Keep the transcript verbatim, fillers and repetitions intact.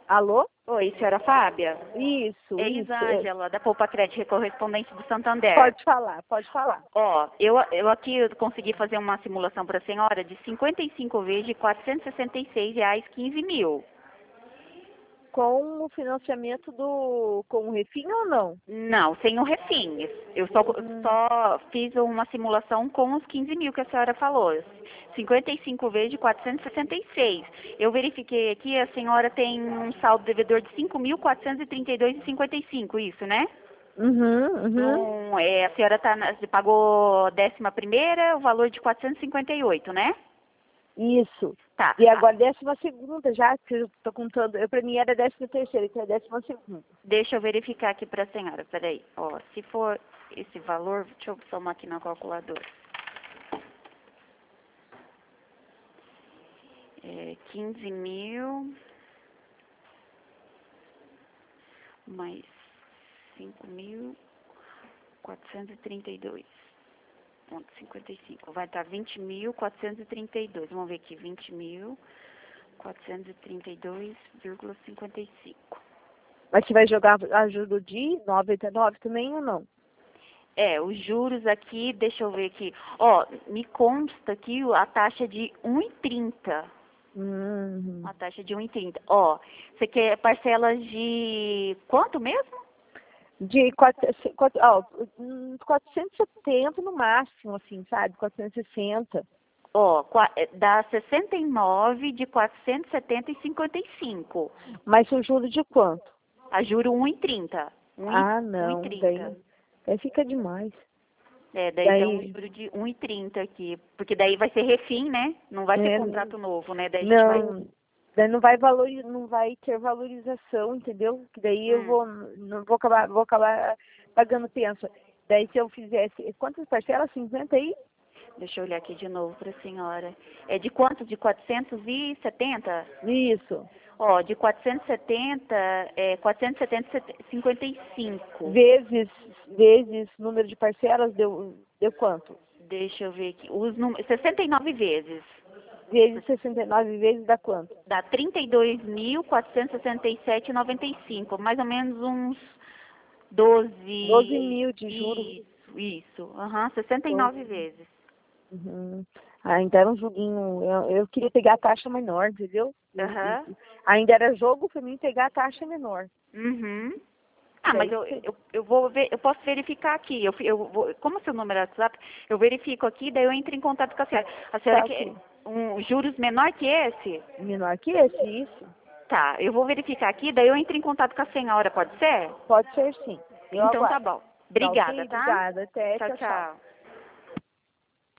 Alô? Oi, senhora Fábia? Isso, É isso. Elisângela, da Poupa Crédito Correspondente do Santander. Pode falar, pode falar. Ó, eu, eu aqui eu consegui fazer uma simulação para a senhora de cinquenta e cinco vezes de quatrocentos e sessenta e seis reais e quinze mil. Com o financiamento do... com o refim ou não? Não, sem o refins. Eu só, Hum. só fiz uma simulação com os quinze mil que a senhora falou. cinquenta e cinco vezes de quatrocentos e sessenta e seis. Eu verifiquei aqui, a senhora tem um saldo devedor de cinco mil quatrocentos e trinta e dois reais e cinquenta e cinco, isso, né? Uhum, uhum. Então, é, a senhora tá na, pagou décima primeira, o valor de quatrocentos e cinquenta e oito, né? Isso. Tá. E agora décima segunda já, que eu tô contando. Eu, pra mim era décima terceira, então é décima segunda. Deixa eu verificar aqui para a senhora, peraí. Ó, se for esse valor, deixa eu somar aqui na calculadora. É, quinze mil mais cinco mil quatrocentos e trinta e dois ponto cinquenta e cinco. Vai estar vinte mil quatrocentos e trinta e dois. Vamos ver aqui, vinte mil quatrocentos e trinta e dois vírgula cinquenta e cinco. Mas você vai jogar a juro de noventa e nove também ou não? É, os juros aqui, deixa eu ver aqui. Ó, me consta aqui a taxa de um e trinta. Uhum. Uma taxa de um e trinta. Ó, você quer parcelas de quanto mesmo? De quatrocentos, quatro- ó, hum, quatrocentos e setenta no máximo, assim, sabe? quatrocentos e sessenta. Ó, qua- é, dá sessenta e nove de quatrocentos e setenta e cinquenta e cinco. Mas o juro de quanto? A juro um e trinta. um e Ah, não, daí, trinta. daí fica demais. É, daí dá um Daí, juro de um e trinta aqui. Porque daí vai ser refim, né? Não vai ser é, contrato novo, né? Daí a gente vai... não, daí não vai valoriz, não vai ter valorização, entendeu? Que daí eu Hum, vou, não vou acabar, vou acabar pagando pensa. Daí se eu fizesse, quantas parcelas? cinquenta aí? deixa eu olhar aqui de novo para a senhora. É de quanto? De quatrocentos e setenta? Isso. Ó, de quatrocentos e setenta, é quatrocentos e setenta e cinquenta e cinco. Vezes, vezes número de parcelas deu, deu quanto? Deixa eu ver aqui. Os números, sessenta e nove vezes. Vezes sessenta e nove vezes dá quanto? Dá trinta e dois mil quatrocentos e sessenta e sete reais e noventa e cinco. Mais ou menos uns doze doze. mil de juros. Isso, isso. Aham, sessenta e nove vezes. Uhum. Ainda era um joguinho, eu, eu queria pegar a taxa menor, entendeu? Eu- Aham. eu- ainda era jogo pra mim pegar a taxa menor. Uhum. Ah, mas Daí, eu, você- eu, eu vou ver, eu posso verificar aqui. Eu, fi- eu vou, como seu número é WhatsApp, eu verifico aqui, daí eu entro em contato com a senhora. A senhora tá quer ok. um juros menor que esse? Menor que esse, isso. Tá, eu vou verificar aqui, daí eu entro em contato com a senhora, pode ser? Pode ser sim. Eu Então tá aguardo. bom. Tá ok? Obrigada, tá? Obrigada. Até. Tchau, Tchau, tchau. tchau.